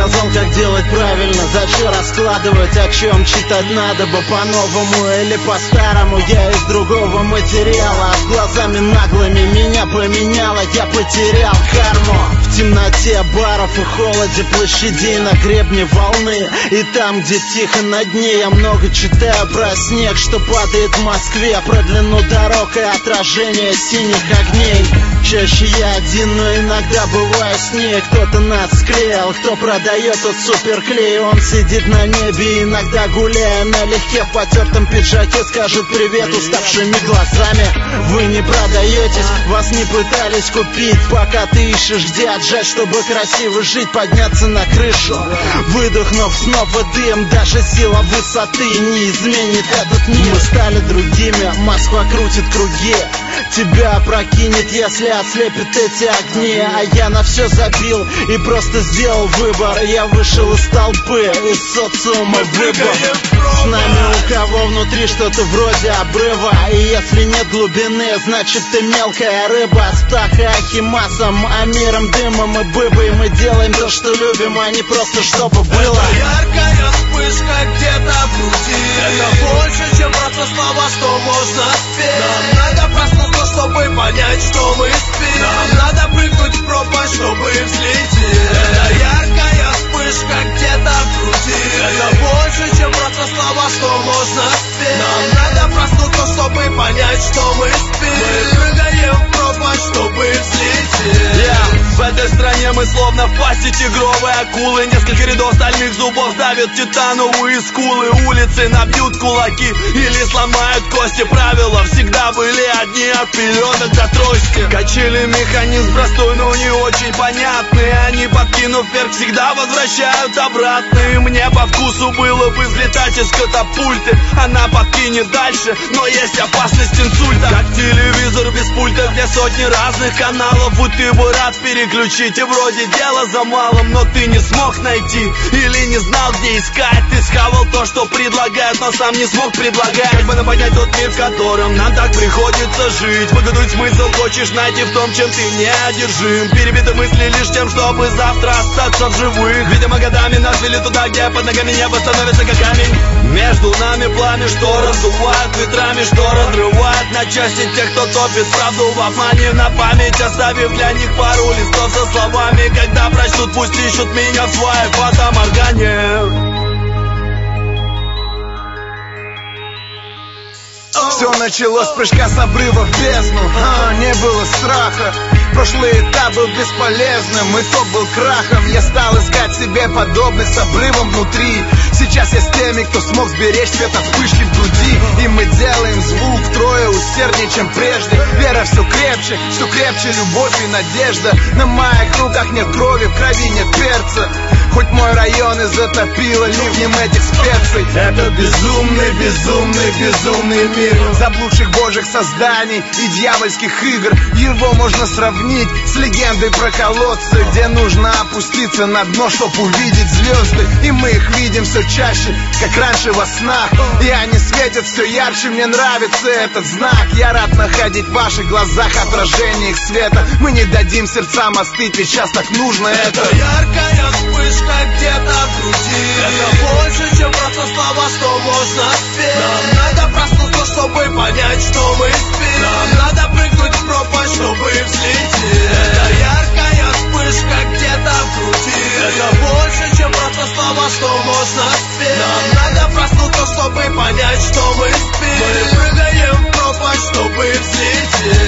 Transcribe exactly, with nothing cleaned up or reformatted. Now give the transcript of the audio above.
сказал, как делать правильно. Зачем раскладывать, о чем читать надо бы по-новому или по-старому. Я из другого материала, а с глазами наглыми меня поменяло. Я потерял карму в темноте баров и холоде площадей на гребне волны. И там, где тихо на дне, я много читаю про снег, что падает в Москве, про длину дорог и отражение синих огней. Чаще я один, но иногда бываю с ней. Кто-то нас склеил, кто продает тот суперклей. Он сидит на небе, иногда гуляя налегке в потертом пиджаке, скажет привет уставшими глазами. Вы не продаетесь, вас не пытались купить. Пока ты ищешь, где отжать, чтобы красиво жить, подняться на крышу, выдохнув снова дым. Даже сила высоты не изменит этот мир. Мы стали другими, Москва крутит круги, тебя опрокинет, если ослепит эти огни. А я на все забил и просто сделал выбор. Я вышел из толпы, из социума выбор. С нами у кого внутри что-то вроде обрыва. И если нет глубины, значит ты мелкая рыба. С птахой Ахимасом, Амиром, Дымом и Быбой мы делаем то, что любим, а не просто чтобы было. Это яркая вспышка где-то в груди. Это больше, чем просто слова, что можно спеть. Нам надо проснуться, чтобы понять, что мы спим. Нам надо прыгнуть в пропасть, чтобы взлететь. Это яркая вспышка где-то в груди. Это больше, чем просто слова, что можно спеть. Нам надо проснуться, чтобы понять, что мы спим. Мы прыгаем в пропасть, чтобы взлететь. Yeah. В этой стране мы словно в пасти тигровой акулы. Несколько рядов стальных зубов давят титановые скулы. Улицы набьют кулаки или сломают кости. Правила всегда были одни, от пеленок до трости. Качели механизм простой, но не очень понятный. Они, подкинув вверх, всегда возвращают обратно. И мне по вкусу было бы взлетать из катапульты. Она подкинет дальше, но есть опасность инсульта. Как телевизор без пульта, где сотни разных каналов. Вот ты бы рад переключить, и вроде дела за малым, но ты не смог найти или не знал, где искать. Ты схавал то, что предлагают, но сам не смог предлагать. Как бы нам понять тот мир, в котором нам так приходится жить? Выгадывать смысл хочешь найти в том, чем ты не одержим. Перебиты мысли лишь тем, чтобы завтра остаться в живых. Видимо, годами нас вели туда, где под ногами небо становится как камень. Между нами пламя, что раздувает ветрами, что разрывает на части тех, кто топит правду в обмане. На память оставив для них пару листов со словами: когда прочтут, пусть ищут меня в своей фотоморгане. Все началось с прыжка с обрыва в бездну, а, не было страха. Прошлый этап был бесполезным, и тот был крахом. Я стал искать себе подобных с обрывом внутри. Сейчас я с теми, кто смог сберечь свет от вспышки в груди. И мы делаем звук втрое усерднее, чем прежде. Вера все крепче, все крепче любовь и надежда. На моих руках нет крови, в крови нет перца. Хоть мой район и затопило ливнем этих специй. Это безумный, безумный, безумный мир заблудших божьих созданий и дьявольских игр. Его можно сравнить с легендой про колодцы, где нужно опуститься на дно, чтоб увидеть звезды. И мы их видим все чаще, как раньше во снах. И они светят все ярче, мне нравится этот знак. Я рад находить в ваших глазах отражение их света. Мы не дадим сердцам остыть, ведь сейчас так нужно это. Это яркая вспышка где-то в груди. Это больше, чем просто слова, что можно спеть. Нам надо проснуться, чтобы понять, что мы спим. Нам надо прыгнуть в пропасть, чтобы взлететь. Это яркая вспышка где-то в груди. Это больше, чем просто слова, что можно спеть. Нам надо проснуться, чтобы понять, что мы спим. Мы прыгаем в пропасть, чтобы взлететь.